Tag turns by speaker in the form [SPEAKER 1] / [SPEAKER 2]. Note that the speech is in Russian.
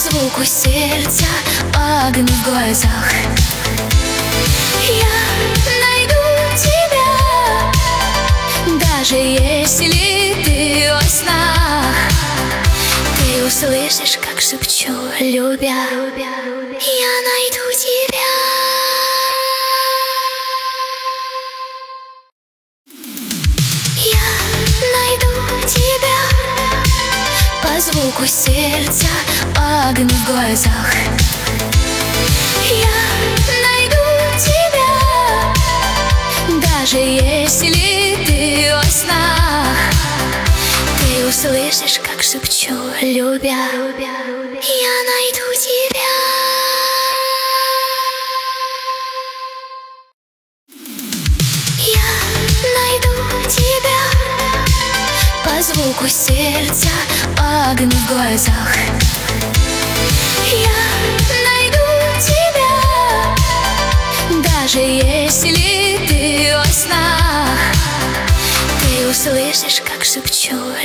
[SPEAKER 1] звуку сердца, по огню в глазах. Я найду тебя, даже если ты во снах. Ты услышишь, как шепчу, любя, я найду тебя. По звуку сердца, по огню в глазах. Я найду тебя, даже если ты во снах. Ты услышишь, как шепчу, любя, я найду тебя. Я найду тебя. По звуку сердца, по огню в глазах. Я найду тебя, даже если ты во снах. Ты услышишь, как шепчу.